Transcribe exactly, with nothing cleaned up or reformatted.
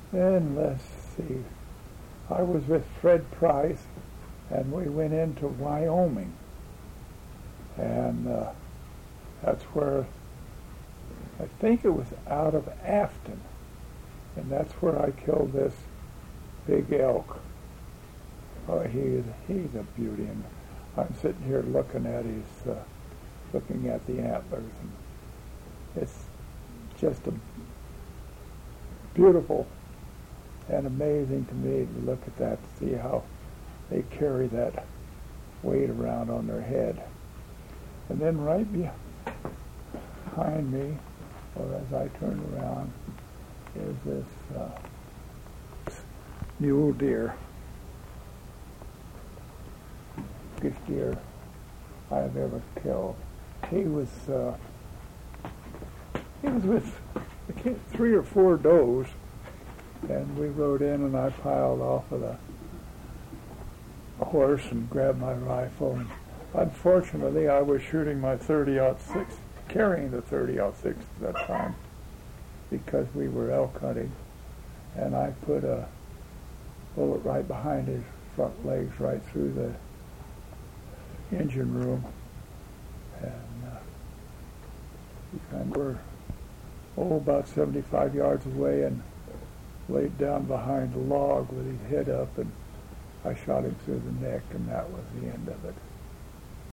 Then let's see. I was with Fred Price, and we went into Wyoming, and uh, that's where I think it was out of Afton, and that's where I killed this big elk. Oh, he's he's a beauty, and I'm sitting here looking at his, uh, looking at the antlers, and it's just a beautiful and amazing to me to look at that, to see how they carry that weight around on their head. And then right behind me, or as I turn around, is this uh, mule deer. Biggest deer I've ever killed. He was uh, he was with three or four does, and we rode in, and I piled off of the horse and grabbed my rifle. And unfortunately, I was shooting my thirty aught six, carrying the thirty aught six at that time, because we were elk hunting, and I put a bullet right behind his front legs, right through the engine room, and, uh, and we're oh about seventy-five yards away, and laid down behind a log with his head up, and I shot him through the neck, and that was the end of it.